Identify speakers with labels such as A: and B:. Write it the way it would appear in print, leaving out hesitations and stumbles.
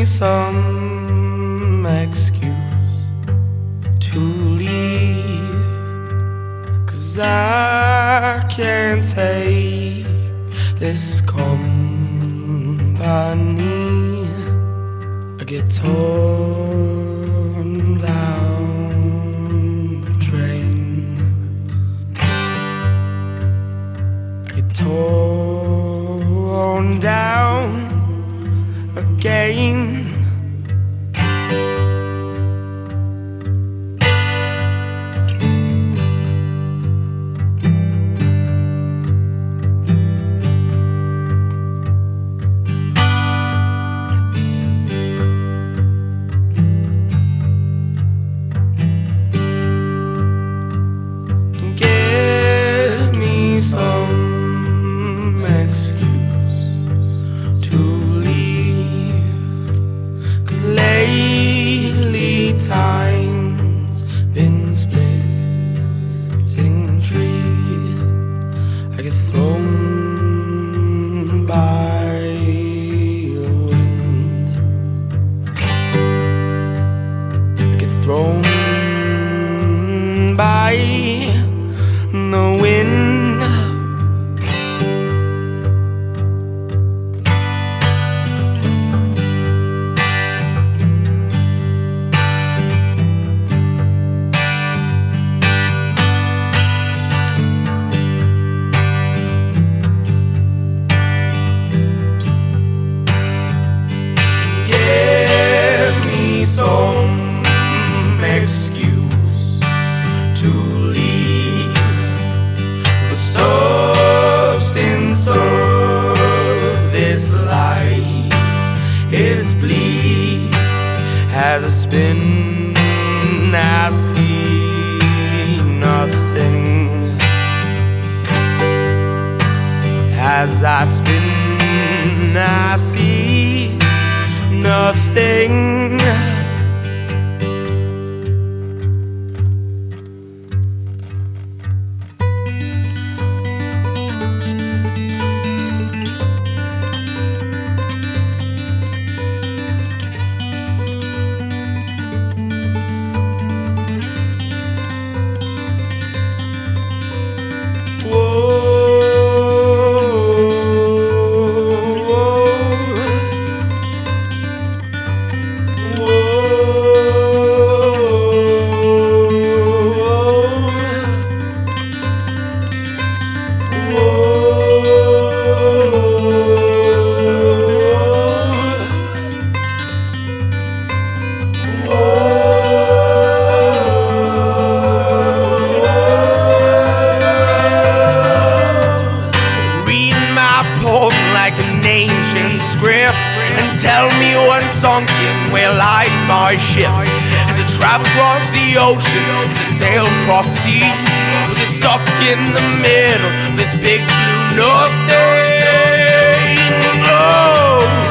A: some excuse to leave, 'cause I can't take this company. I get torn down the drain. I get torn down again. Give me some excuse to leave, 'cause lately time's been splitting trees. I get thrown by the wind. I get thrown by the wind. Give me some excuse to leave. The substance of this life is bleak. As I spin, I see nothing. As I spin, I see nothing. Like an ancient script, and tell me when sunken where lies my ship. As it traveled across the oceans, as it sailed across seas, was it stuck in the middle of this big blue nothing? Oh.